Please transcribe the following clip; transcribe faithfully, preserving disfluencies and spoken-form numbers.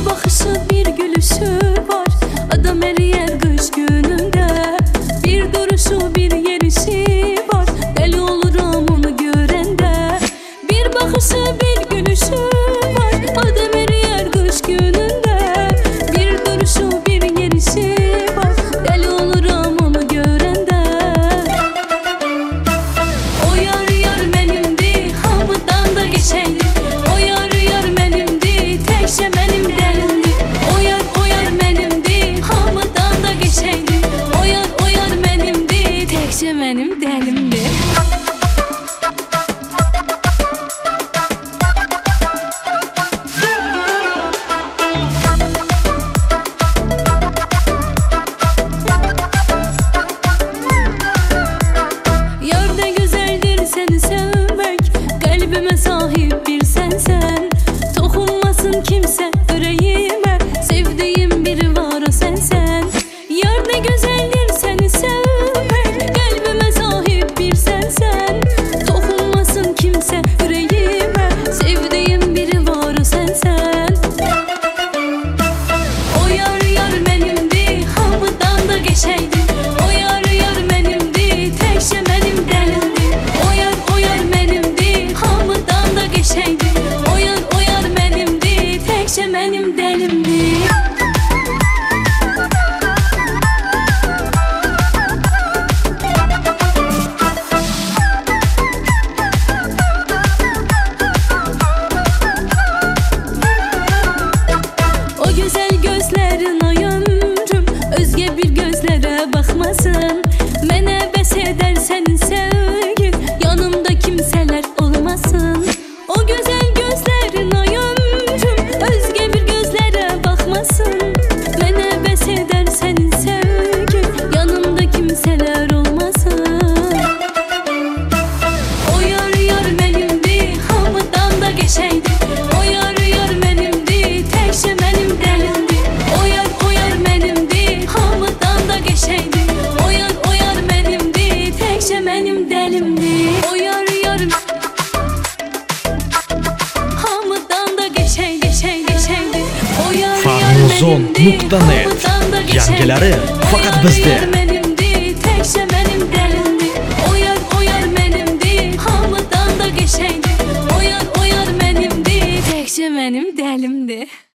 bakışı bir gülüşü var. Adam eriyer kış gününde. Bir duruşu bir yerişi var. Deli olurum onu görende. Bir bakışı bir gülüşü var. Adam eriyer kış gününde. Bir duruşu bir yerişi var. Deli olurum onu görende. O yar yar menimdi, hamıdan da geçeydi. O yar yar menimdi, tekşe benim delimdi. O yar o yar menimdi, hamıdan da geçeydi. O yar o yar menimdi, tekşe benim delimdi. Yar da güzeldir seni sevmek, kalbime sahip bir sensen. Dokunmasın kimse yüreğime, sevdiğim biri var o sensen. Yar da güzeldir seni sevmek, kalbime sahip bir sensen. Dokunmasın kimse yüreğime, sevdiğim biri var o sensen. O yar yar benimdi, hamıdan da geçeydi. O yar yar benimdi, tekşe benim delimdi. O yar o yar benimdi, hamıdan da geçeydi. O yar o yar benimdi, tekşe benim delimdi. O güzel gözlerine ömrüm, özge bir gözlere bakmasın. Mene bes eder senin sevgin, yanımda kimseler olmasın. O güzel gözlerine ömrüm, özge bir gözlere bakmasın. Mene bes eder senin sevgin, yanımda kimseler olmasın. O yar yar benimdi, hamıdan da geçeydi. O yar yar benimdi, tekşe benim delimdi. O yar o yar benimdi, hamıdan da geçeydi. O yar o yar benimdi, tekşe benim delimdi. O yar yar hamıdan da geçey geçey geçeydi. O yar yar Farmuzon benimdi, nokta net. hamıdan da geçeydi. Yangileri O fakat yar bizde. yar benimdi, tekşe benim delimdi. O yar o yar benimdi, hamıdan da geçeydi. O yar o yar benimdi, tekşe benim delimdi.